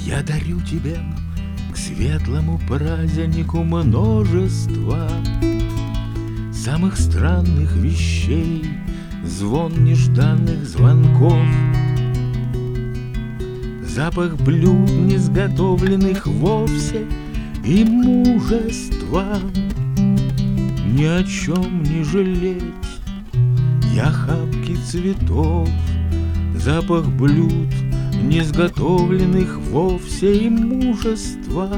Я дарю тебе к светлому празднику множество самых странных вещей, звон нежданных звонков, запах блюд, не сготовленных вовсе, и мужество ни о чем не жалеть. Я охапки цветов, запах блюд, не сготовленных вовсе, и мужество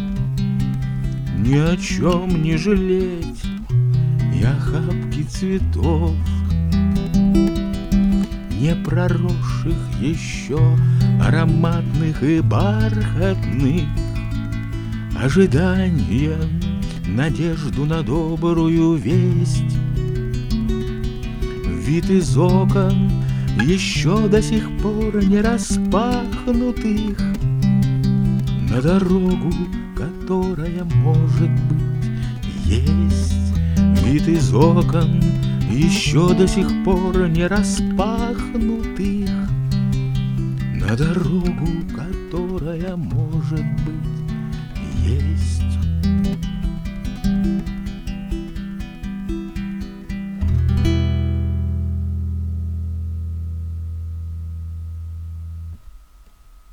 ни о чем не жалеть. Я охапки цветов, не проросших еще, ароматных и бархатных, ожидания, надежду на добрую весть. Вид из окон еще до сих пор не распахнутых на дорогу, которая, может быть, есть. Вид из окон еще до сих пор не распахнутых на дорогу, которая, может быть, есть.